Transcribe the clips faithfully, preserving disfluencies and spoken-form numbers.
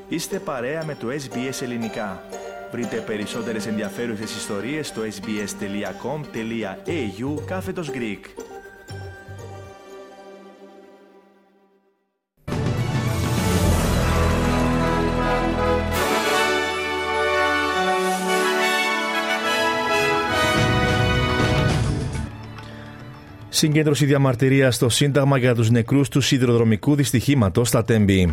Είστε παρέα με το ες μπι ες Ελληνικά. Βρείτε περισσότερες ενδιαφέρουσες ιστορίες στο sbs.com.au κάθετος Greek. Συγκέντρωση διαμαρτυρίας στο Σύνταγμα για τους νεκρούς του σιδηροδρομικού δυστυχήματος στα Τέμπη.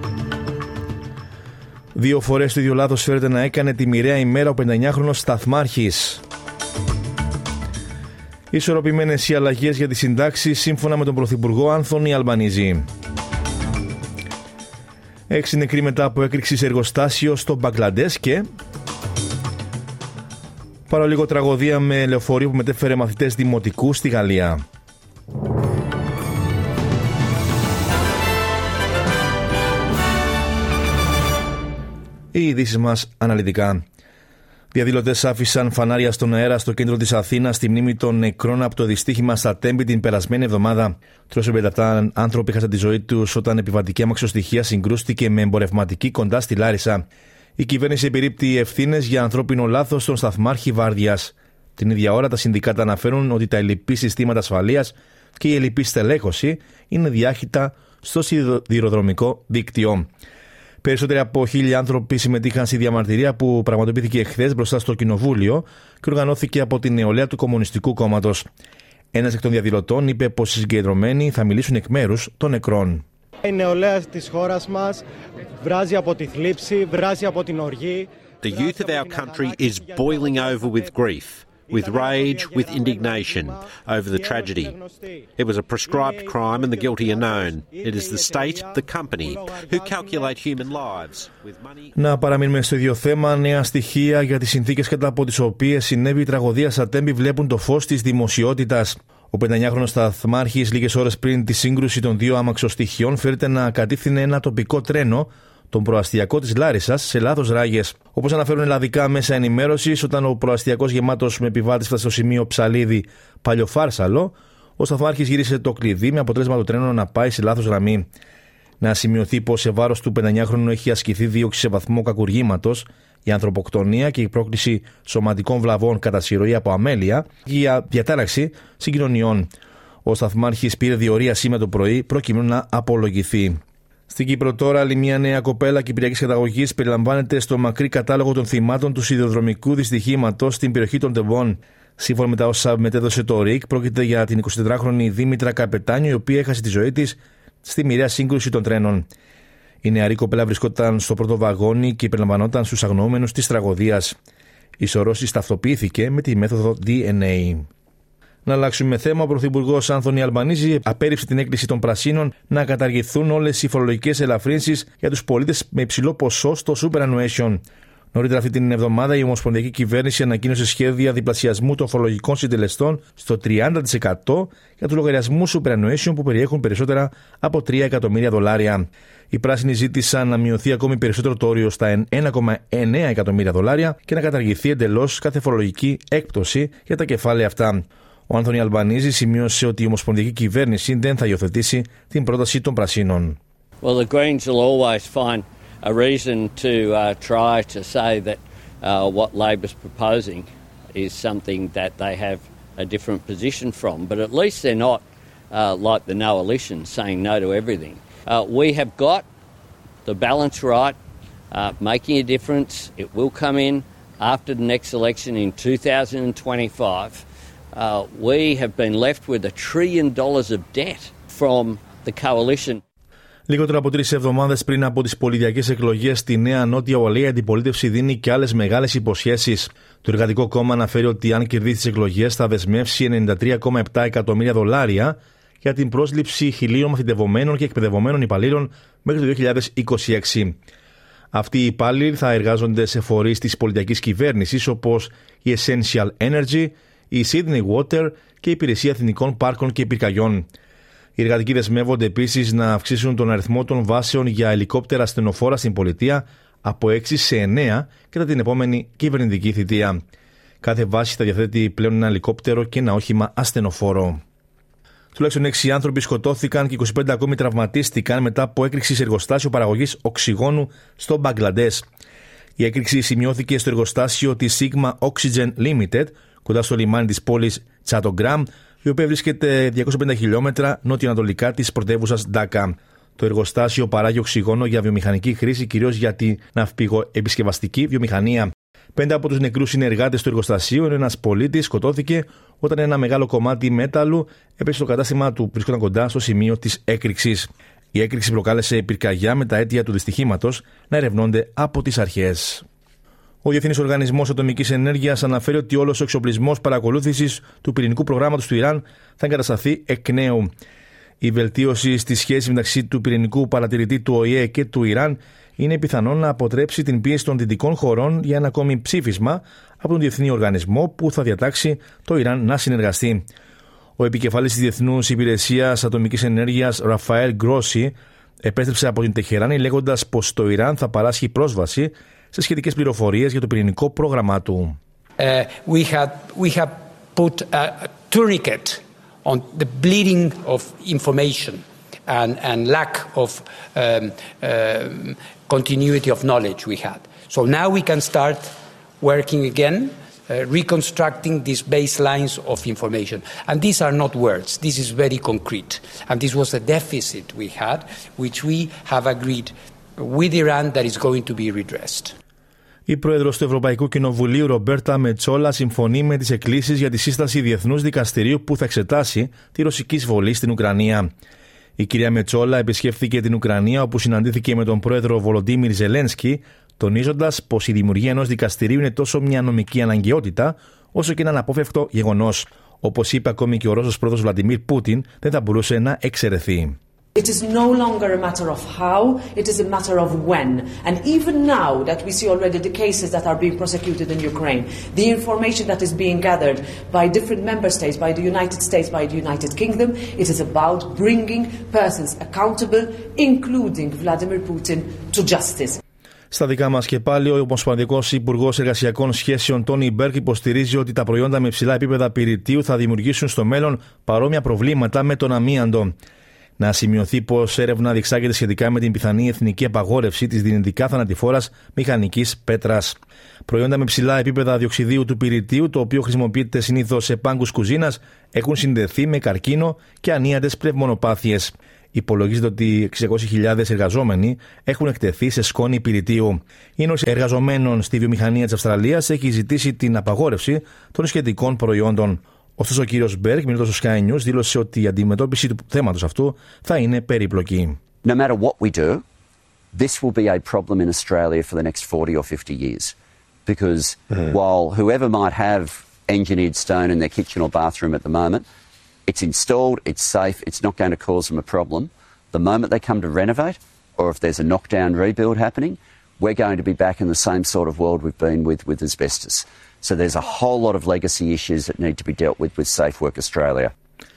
Δύο φορές το ίδιο λάθος φέρεται να έκανε τη μοιραία ημέρα ο πενηνταεννιάχρονος σταθμάρχης. Ισορροπημένες οι αλλαγές για τις συντάξεις σύμφωνα με τον Πρωθυπουργό Άνθονι Αλμπανίζη. Έξι νεκροί μετά από έκρηξη σε εργοστάσιο στο Μπαγκλαντές και παραλίγο τραγωδία με λεωφορείο που μετέφερε μαθητές δημοτικού στη Γαλλία. Οι ειδήσεις μας αναλυτικά. Διαδηλωτές άφησαν φανάρια στον αέρα στο κέντρο της Αθήνας στη μνήμη των νεκρών από το δυστύχημα στα Τέμπη την περασμένη εβδομάδα. τριακόσιοι πενήντα επτά άνθρωποι χάσαν τη ζωή τους όταν επιβατική αμαξοστοιχεία συγκρούστηκε με εμπορευματική κοντά στη Λάρισα. Η κυβέρνηση επιρρύπτει ευθύνες για ανθρώπινο λάθος στον σταθμάρχη Βάρδιας. Την ίδια ώρα, τα συνδικάτα αναφέρουν ότι τα ελλειπή συστήματα ασφαλείας και η ελλειπή στελέχωση είναι διάχυτα στο σιδηροδρομικό δίκτυο. Περισσότεροι από χίλια άνθρωποι συμμετείχαν στη διαμαρτυρία που πραγματοποιήθηκε χθες μπροστά στο Κοινοβούλιο και οργανώθηκε από την νεολαία του Κομμουνιστικού Κόμματος. Ένας εκ των διαδηλωτών είπε πως οι συγκεντρωμένοι θα μιλήσουν εκ μέρους των νεκρών. Η νεολαία της χώρας μας βράζει από τη θλίψη, βράζει από την οργή. The youth of our country is boiling over with grief, with rage, with indignation over the tragedy. It was a prescribed crime and the guilty are known. It is the state, the company, who calculate human lives with money. Να παραμείνουμε στο ίδιο θέμα. Νέα στοιχεία για τις συνθήκες κατά από τις οποίες συνέβη η τραγωδία στα Τέμπη βλέπουν το φως της δημοσιότητας. Ο πενηνταεννιάχρονος σταθμάρχης, λίγες ώρες πριν τη σύγκρουση των δύο αμαξοστοιχειών, φέρεται να κατήφθηνε ένα τοπικό τρένο, τον προαστιακό της Λάρισσας, σε λάθος ράγες. Όπως αναφέρουν ελλαδικά μέσα ενημέρωσης, όταν ο προαστιακός γεμάτος με επιβάτες φτάσει στο σημείο Ψαλίδη Παλιοφάρσαλο, ο σταθμάρχης γύρισε το κλειδί με αποτέλεσμα το τρένο να πάει σε λάθος γραμμή. Να σημειωθεί πως σε βάρος του πενηνταεννιάχρονου έχει ασκηθεί δίωξη σε βαθμό κακουργήματος για ανθρωποκτονία και η πρόκληση σωματικών βλαβών κατά συρροή από αμέλεια και για διατάραξη συγκοινωνιών. Ο σταθμάρχης πήρε διορία σήμερα το πρωί προκειμένου να απολογηθεί. Στην Κύπρο τώρα, άλλη μια νέα κοπέλα κυπριακής καταγωγής περιλαμβάνεται στο μακρύ κατάλογο των θυμάτων του σιδηροδρομικού δυστυχήματος στην περιοχή των Τεμπών. Σύμφωνα με τα όσα μετέδωσε το ΡΙΚ, πρόκειται για την εικοσιτετράχρονη Δήμητρα Καπετάνιο, η οποία έχασε τη ζωή της στη μοιραία σύγκρουση των τρένων. Η νεαρή κοπέλα βρισκόταν στο πρώτο βαγόνι και περιλαμβανόταν στους αγνοούμενους της τραγωδίας. Η σωρώσης ταυτοποιήθηκε με τη μέθοδο ντι εν έι. Να αλλάξουμε θέμα. Ο Πρωθυπουργός Άνθονι Αλμπανίζη απέρριψε την έκκληση των Πρασίνων να καταργηθούν όλες οι φορολογικές ελαφρύνσεις για τους πολίτες με υψηλό ποσό στο superannuation. Νωρίτερα αυτή την εβδομάδα η Ομοσπονδιακή Κυβέρνηση ανακοίνωσε σχέδια διπλασιασμού των φορολογικών συντελεστών στο τριάντα τοις εκατό για τους λογαριασμούς superannuation που περιέχουν περισσότερα από τρία εκατομμύρια δολάρια. Οι πράσινοι ζήτησαν να μειωθεί ακόμη περισσότερο το όριο στα ένα κόμμα εννέα εκατομμύρια δολάρια και να καταργηθεί εντελώς κάθε φορολογική έκπτωση για τα κεφάλαια αυτά. Ο Άνθονι Αλμπανίζη σημείωσε ότι η Ομοσπονδιακή Κυβέρνηση δεν θα υιοθετήσει την πρόταση των Πρασίνων. Well, the Greens will always find a reason to uh, try to say that uh, what Labor's proposing is something that they have a different position from, but at least they're not uh, like the no-alition saying no to everything. Uh, we have got the balance right, uh, making a difference. It will come in after the next election in two thousand twenty-five. Uh, we have been left with a trillion dollars of debt from the coalition. Λιγότερο από τρεις εβδομάδες πριν από τις πολιτιακές εκλογές στη Νέα Νότια Ουαλία, η αντιπολίτευση δίνει και άλλες μεγάλες υποσχέσεις. Το Εργατικό Κόμμα αναφέρει ότι αν κερδίσει τις εκλογές θα δεσμεύσει ενενήντα τρία κόμμα επτά εκατομμύρια δολάρια για την πρόσληψη χιλίων μαθητευομένων και εκπαιδευομένων υπαλλήλων μέχρι το δύο χιλιάδες είκοσι έξι. Αυτοί οι υπάλληλοι θα εργάζονται σε φορείς της πολιτικής κυβέρνησης όπως η Essential Energy, η Sydney Water και η Υπηρεσία Εθνικών Πάρκων και Πυρκαγιών. Οι εργατικοί δεσμεύονται επίσης να αυξήσουν τον αριθμό των βάσεων για ελικόπτερα ασθενοφόρα στην πολιτεία από έξι σε εννέα κατά την επόμενη κυβερνητική θητεία. Κάθε βάση θα διαθέτει πλέον ένα ελικόπτερο και ένα όχημα ασθενοφόρο. Τουλάχιστον έξι άνθρωποι σκοτώθηκαν και είκοσι πέντε ακόμη τραυματίστηκαν μετά από έκρηξη σε εργοστάσιο παραγωγής οξυγόνου στο Μπαγκλαντές. Η έκρηξη σημειώθηκε στο εργοστάσιο της Sigma Oxygen Limited, κοντά στο λιμάνι της πόλης Τσάτογκραμ, η οποία βρίσκεται διακόσια πενήντα χιλιόμετρα νότιο-ανατολικά της πρωτεύουσας Ντάκα. Το εργοστάσιο παράγει οξυγόνο για βιομηχανική χρήση, κυρίως για την ναυπηγοεπισκευαστική βιομηχανία. Πέντε από τους νεκρούς συνεργάτες του εργοστασίου, ενώ ένας πολίτης σκοτώθηκε όταν ένα μεγάλο κομμάτι μέταλλου έπεσε στο κατάστημα του, βρισκόταν κοντά στο σημείο της έκρηξης. Η έκρηξη προκάλεσε πυρκαγιά με τα αίτια του δυστυχήματος να ερευνώνται από τις αρχές. Ο Διεθνής Οργανισμός Ατομικής Ενέργειας αναφέρει ότι όλος ο εξοπλισμός παρακολούθησης του πυρηνικού προγράμματος του Ιράν θα εγκατασταθεί εκ νέου. Η βελτίωση στη σχέση μεταξύ του πυρηνικού παρατηρητή του Ο Η Ε και του Ιράν είναι πιθανόν να αποτρέψει την πίεση των δυτικών χωρών για ένα ακόμη ψήφισμα από τον Διεθνή Οργανισμό που θα διατάξει το Ιράν να συνεργαστεί. Ο επικεφαλής της Διεθνούς Υπηρεσίας Ατομικής Ενέργειας, Ραφαέλ Γκρόσι, επέστρεψε από την Τεχεράνη λέγοντας πως το Ιράν θα παράσχει πρόσβαση σε σχετικές πληροφορίες για το πυρηνικό πρόγραμμά του. Uh, we had, we have put a tourniquet on the bleeding of information and, and lack of um, uh, continuity of knowledge we had. So now we can start working again, uh, reconstructing these baselines of information. And these are not words, this is very concrete. And this was a deficit we had, which we have agreed with Iran that is going to be redressed. Η πρόεδρος του Ευρωπαϊκού Κοινοβουλίου, Ρομπέρτα Μετσόλα, συμφωνεί με τις εκκλήσεις για τη σύσταση διεθνούς δικαστηρίου που θα εξετάσει τη ρωσική εισβολή στην Ουκρανία. Η κυρία Μετσόλα επισκέφθηκε την Ουκρανία, όπου συναντήθηκε με τον πρόεδρο Βολοντίμιρ Ζελένσκι, τονίζοντας πως η δημιουργία ενός δικαστηρίου είναι τόσο μια νομική αναγκαιότητα, όσο και ένα αναπόφευκτο γεγονός. Όπως είπε ακόμη και ο Ρώσος πρόεδρος Βλαντιμίρ Πούτιν, δεν θα μπορούσε να εξαιρεθεί. It is no longer a matter of how, it is a matter of when. And even now that we see already the cases that are being prosecuted in Ukraine, the information that is being gathered by different member states, by the United States, by the United Kingdom, it is about bringing persons accountable, including Vladimir Putin, to justice. Στα δικά μας και πάλι, ο Ομοσπονδιακός Υπουργός Εργασιακών Σχέσεων Τόνι Μπέρκ υποστηρίζει ότι τα προϊόντα με υψηλά επίπεδα πυρητίου θα δημιουργήσουν στο μέλλον παρόμοια προβλήματα με τον αμίαντο. Να σημειωθεί πως έρευνα διεξάγεται σχετικά με την πιθανή εθνική απαγόρευση της δυνητικά θανατηφόρας μηχανικής πέτρας. Προϊόντα με ψηλά επίπεδα διοξιδίου του πυρητίου, το οποίο χρησιμοποιείται συνήθως σε πάγκους κουζίνας, έχουν συνδεθεί με καρκίνο και ανίατες πνευμονοπάθειες. Υπολογίζεται ότι εξακόσιες χιλιάδες εργαζόμενοι έχουν εκτεθεί σε σκόνη πυρητίου. Η Ένωση Εργαζομένων στη Βιομηχανία της Αυστραλίας έχει ζητήσει την απαγόρευση των σχετικών προϊόντων. Ωστόσο, ο κύριος Μπέρκ, μιλώντας στο Sky News, δήλωσε ότι η αντιμετώπιση του θέματος αυτού θα είναι περίπλοκη. No matter what we do, this will be a problem in Australia for the next forty or fifty years. Because mm. while whoever might have engineered stone in their kitchen or bathroom at the moment, it's installed, it's safe, it's not going to cause them a problem. The moment they come to renovate, or if there's a knockdown rebuild happening, we're going to be back in the same sort of world we've been with with asbestos. So there's a whole lot of legacy issues that need to be dealt with with Safe Work Australia.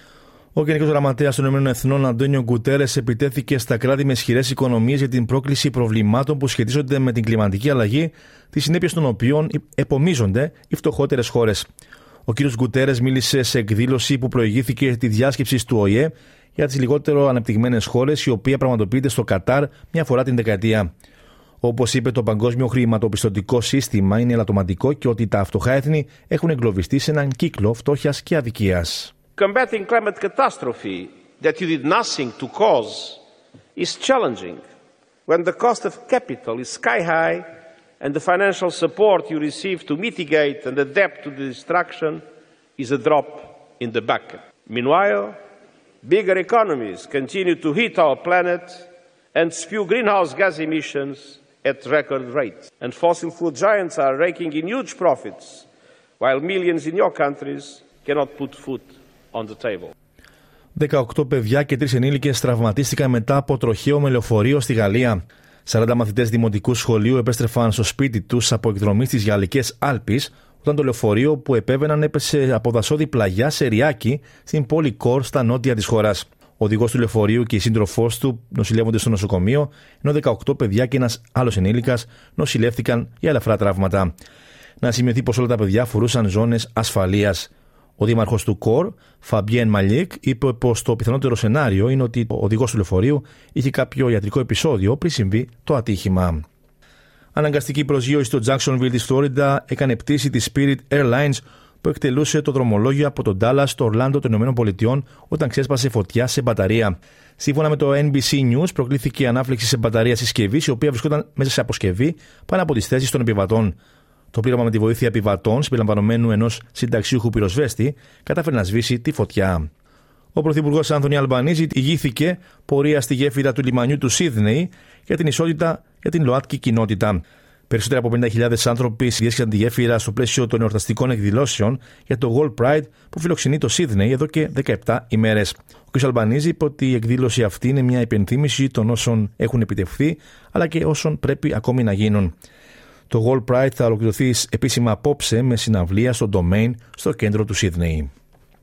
Ο Γενικός Γραμματέας των Ηνωμένων Εθνών, Αντώνιο Γκουτέρες, επιτέθηκε στα κράτη με ισχυρές οικονομίες για την πρόκληση προβλημάτων που σχετίζονται με την κλιματική αλλαγή, τις συνέπειες των οποίων επομίζονται οι φτωχότερες χώρες. Ο κ. Γκουτέρες μίλησε σε εκδήλωση που προηγήθηκε τη διάσκεψη του Ο Η Ε για τις λιγότερο ανεπτυγμένες χώρες, η οποία πραγματοποιείται στο Κατάρ μια φορά την δεκαετία. Όπως είπε, το παγκόσμιο χρηματοπιστωτικό σύστημα είναι ελαττωματικό και ότι τα φτωχά έθνη έχουν εγκλωβιστεί σε έναν κύκλο φτώχειας και αδικίας. Combating climate catastrophe that you did nothing to cause is challenging when the cost of capital is sky high and the financial support you receive to mitigate and adapt to the destruction is a drop in the bucket. Meanwhile, bigger economies continue to heat our planet and spew greenhouse gas emissions at record rates. And fossil fuel giants are raking in huge profits, while millions in your countries cannot put food on the table. δεκαοκτώ παιδιά και τρεις ενήλικες τραυματίστηκαν μετά από τροχαίο με λεωφορείο στη Γαλλία. σαράντα μαθητές δημοτικού σχολείου επέστρεφαν στο σπίτι τους από εκδρομή στις Γαλλικές Άλπεις, όταν το λεωφορείο που επέβαιναν έπεσε από δασόδη πλαγιά σε Ριάκι, στην πόλη Κορ, στα νότια της χώρας. Ο οδηγός του λεωφορείου και η σύντροφός του νοσηλεύονται στο νοσοκομείο, ενώ δεκαοκτώ παιδιά και ένας άλλος ενήλικας νοσηλεύτηκαν για ελαφρά τραύματα. Να σημειωθεί πως όλα τα παιδιά φορούσαν ζώνες ασφαλείας. Ο δήμαρχος του Κορ, Φαμπιέν Μαλίκ, είπε πως το πιθανότερο σενάριο είναι ότι ο οδηγός του λεωφορείου είχε κάποιο ιατρικό επεισόδιο πριν συμβεί το ατύχημα. Αναγκαστική προσγείωση στο Jacksonville της Φλόριντα έκανε πτήση της Spirit Airlines που εκτελούσε το δρομολόγιο από τον Dallas στο Ορλάντο των ΗΠΑ όταν ξέσπασε φωτιά σε μπαταρία. Σύμφωνα με το N B C News, προκλήθηκε ανάφλεξη σε μπαταρία συσκευής, η οποία βρισκόταν μέσα σε αποσκευή πάνω από τις θέσεις των επιβατών. Το πλήρωμα με τη βοήθεια επιβατών, συμπεριλαμβανομένου ενός συνταξιούχου πυροσβέστη, κατάφερε να σβήσει τη φωτιά. Ο Πρωθυπουργός Άνθονι Αλμπανίζη ηγήθηκε πορεία στη γέφυρα του λιμανιού του Σίδνεϊ για την ισότητα για την ΛΟΑΤΚΙ κοινότητα. Περισσότεροι από πενήντα χιλιάδες άνθρωποι διέσχισαν τη γέφυρα στο πλαίσιο των εορταστικών εκδηλώσεων για το World Pride που φιλοξενεί το Σίδνεϊ εδώ και δεκαεπτά ημέρες. Ο κ. Αλμπανίζη είπε ότι η εκδήλωση αυτή είναι μια υπενθύμηση των όσων έχουν επιτευχθεί αλλά και όσων πρέπει ακόμη να γίνουν. Το World Pride θα ολοκληρωθεί επίσημα απόψε με συναυλία στο Domain στο κέντρο του Σίδνεϊ.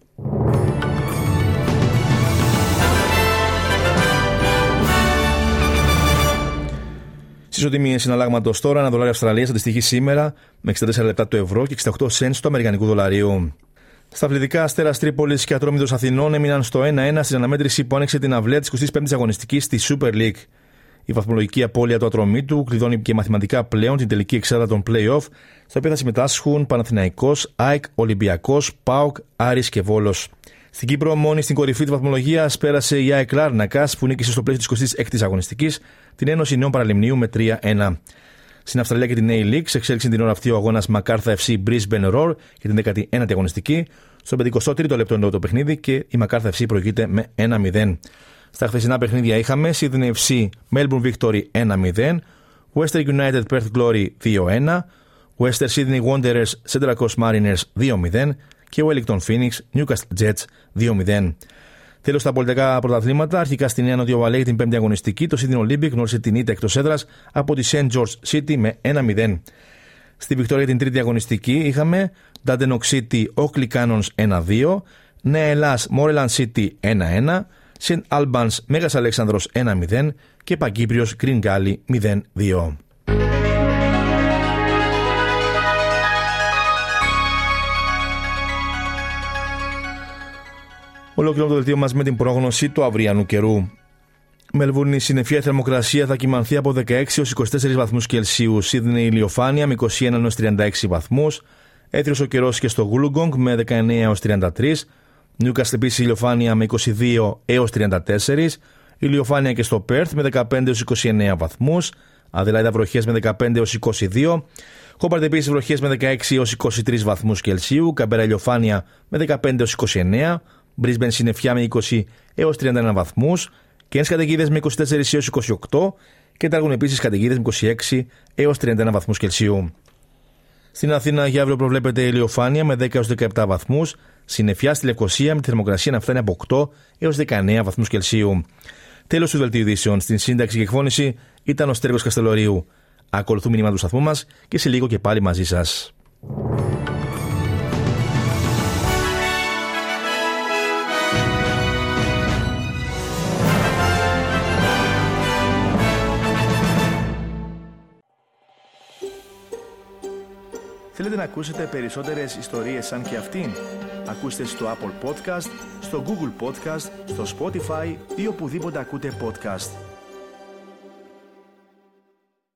Στις ισοτιμίες συναλλάγματος τώρα, ένα δολάριο Αυστραλίας αντιστοιχεί σήμερα με εξήντα τέσσερα λεπτά του ευρώ και εξήντα οκτώ σεντ του αμερικανικού δολαρίου. Στα αθλητικά, Αστέρας Τρίπολης και Ατρόμητος Αθηνών έμειναν στο ένα ένα στην αναμέτρηση που άνοιξε την αυλαία της εικοστής πέμπτης αγωνιστικής στη Super League. Η βαθμολογική απώλεια του Ατρομήτου κλειδώνει και μαθηματικά πλέον την τελική εξάδα των play-off, στα οποία θα συμμετάσχουν Παναθηναϊκός, ΑΕΚ, Ολυμπιακός, ΠΑΟΚ, Άρης και Βόλος. Στην Κύπρο, μόνη στην κορυφή της βαθμολογίας πέρασε η ΑΕΚ Λάρνακας, που νίκησε στο πλαίσιο της εικοστής έκτης αγωνιστικής την Ένωση Νέων Παραλιμνίου με τρία ένα. Στην Αυστραλία και την A-League εξέλιξε την ώρα αυτή ο αγώνας Μακάρθα εφ σι Brisbane Roar για την δέκατη ένατη αγωνιστική. Στο πενηκοστό τρίτο λεπτό είναι το παιχνίδι και η Μακάρθα εφ σι προηγείται με ένα μηδέν. Στα χθεσινά παιχνίδια είχαμε Sydney εφ σι Melbourne Victory ένα μηδέν, Western United Perth Glory δύο ένα, Western Sydney Wanderers Central Coast Mariners δύο μηδέn και Wellington Phoenix Newcastle Jets δύο μηδέν. Τέλος, στα πολιτικά πρωταθλήματα, αρχικά στη Νέα Νότιο Βαλέη την πέμπτη αγωνιστική, το Sydney Olympic γνώρισε την ήττα εκτός έδρας από τη Saint George City με ένα μηδέν. Στη Βικτόρια την τρίτη αγωνιστική είχαμε Dandenong City Oakley Cannons ένα δύο, Νέα Ελλάς Moreland City ένα ένα, Saint Albans Μέγας Αλέξανδρος ένα μηδέν και Παγκύπριος Green Gully μηδέν δύο. Ολοκληρώνουμε το δελτίο μας με την πρόγνωση του αυριανού καιρού. Μελβούρνη, συννεφιά θερμοκρασία θα κυμανθεί από δεκαέξι έως είκοσι τέσσερις βαθμούς Κελσίου. Σίδνεϊ, ηλιοφάνεια με είκοσι ένα έως τριάντα έξι βαθμούς. Έθριος ο καιρός και στο Γούλουγκονγκ με δεκαεννέα έως τριάντα τρία. Νιούκαστλ επίσης ηλιοφάνεια με είκοσι δύο έως τριάντα τέσσερα. Ηλιοφάνεια και στο Πέρθ με δεκαπέντε έως είκοσι εννέα βαθμούς. Αδελάιδα βροχές με δεκαπέντε έως είκοσι δύο. Χόμπαρτ επίσης βροχές με δεκαέξι έως είκοσι τρεις βαθμούς Κελσίου. Καμπέρα ηλιοφάνεια με δεκαπέντε έως είκοσι εννέα. Μπρίσμπεν συννεφιά με είκοσι έως τριάντα ένα βαθμούς. Καίνς καταιγίδες με είκοσι τέσσερα έως είκοσι οκτώ. Και Τάργουν επίσης καταιγίδες με είκοσι έξι έως τριάντα ένα βαθμούς Κελσίου. Στην Αθήνα για αύριο προβλέπεται ηλιοφάνεια με δέκα έως δεκαεπτά βαθμούς. Συννεφιά στη Λευκοσία με τη θερμοκρασία να φτάνει από οκτώ έως δεκαεννέα βαθμούς Κελσίου. Τέλος του δελτίου ειδήσεων. Στην σύνταξη και εκφώνηση ήταν ο Στέργος Καστελορίου. Ακολουθούν μηνύματα του σταθμού μας και σε λίγο και πάλι μαζί σας. Θέλετε να ακούσετε περισσότερες ιστορίες σαν και αυτήν? Ακούστε στο Apple Podcast, στο Google Podcast, στο Spotify ή οπουδήποτε ακούτε podcast.